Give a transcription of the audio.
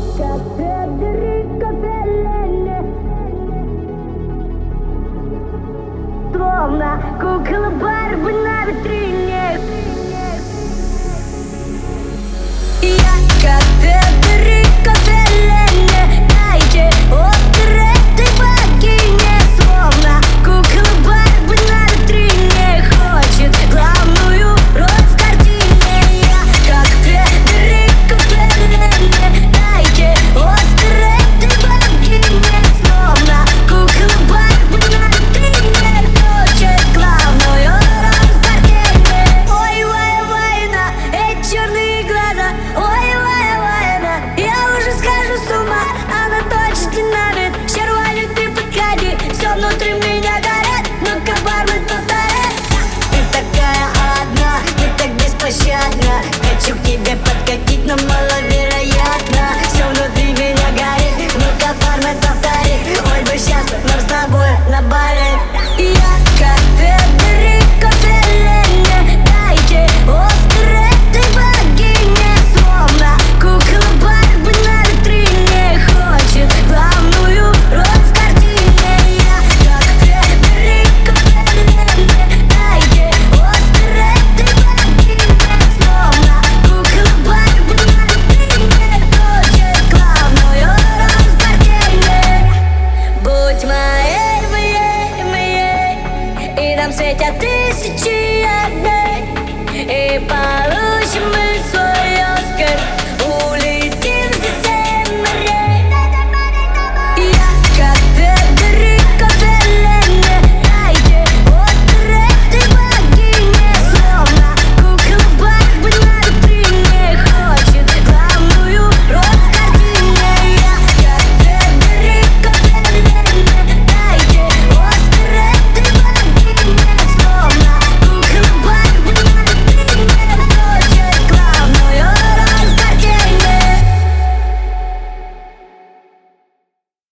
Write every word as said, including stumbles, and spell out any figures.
Словно кукла Барби на витрине. Я как Федерико Феллини, дайте Оскар этой богине. Словно кукла Барби на витрине, хочет главную роль в картине. Я как Федерико Феллини, дайте Оскар этой богине. Словно кукла Барби на витрине, хочет главную роль в картине. Ой, вай, вайна, эти черные глаза. Ой, вай, вайна, я уже схожу с ума. Она точно динамит, Шервани, ты подходи. Все внутри меня горит, ну-ка, бармен, повторяй. Ты такая одна, ты так беспощадна. Хочу к тебе подкатить, но мало.